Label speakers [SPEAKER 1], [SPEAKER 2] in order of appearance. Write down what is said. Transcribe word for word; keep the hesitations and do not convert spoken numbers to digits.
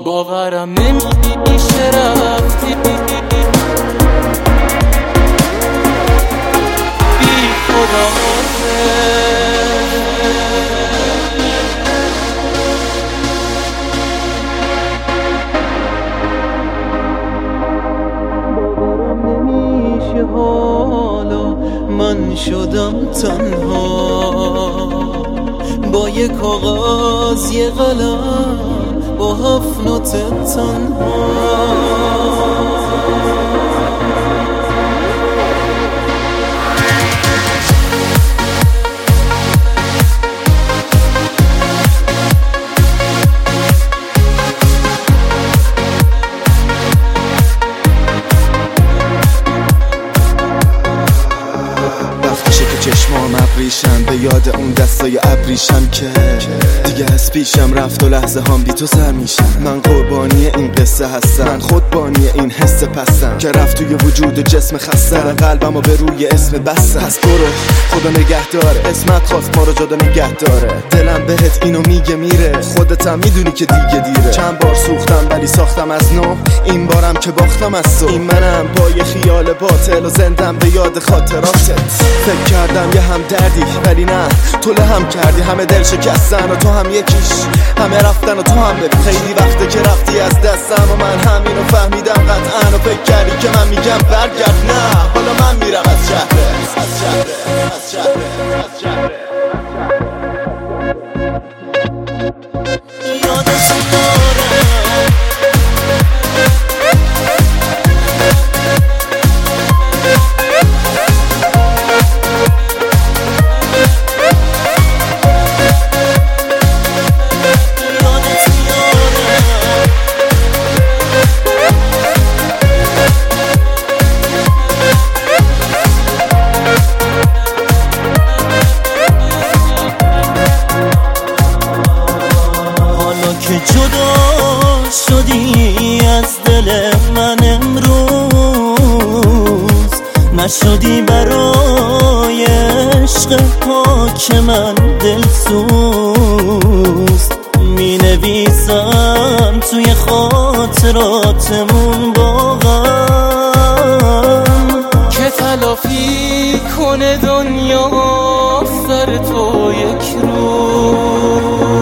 [SPEAKER 1] باورم نمیشه رفتی بی خدا باورم نمیشه حالا من شدم تنها با یه کاغذ یه قلم با هفت نوت تنها
[SPEAKER 2] چشمام ابریشم به یاد اون دستای ابریشم که دیگه از پیشم رفت و لحظه هم بی تو سر میشم. من قربانی این قصه هستم، من خودبانی این حس پستم که رفت توی وجود و جسم خستم، قلبم و به روی اسم بستم. پس برو خدا نگه داره، اسمت خواست ما رو جدا نگه داره. دلم بهت اینو میگه میره، خودتم میدونی که دیگه دیره. چند بار سوختم ولی ساختم از نو، این بارم که باختم از تو. این منم با یه خیال باطل و زندم به یاد خاطراتت. فکر کردم یه هم دردی ولی نه، تو لهم کردی. همه دل شکستن و تو هم یکیش، همه رفتن و تو هم ببین. خیلی وقته که رفتی از دستم و من همینو فهمیدم قطعا. و فکر کردی که من میگم برگرد، نه حالا من میرم از شهره، از شهره، از شهره، از شهره. یادش که جدا شدی از دل من امروز، نشدی برای عشق پاک من دلسوز. می نویسم توی خاطراتمون با غم که تلافی کنه دنیا سر تو یک روز.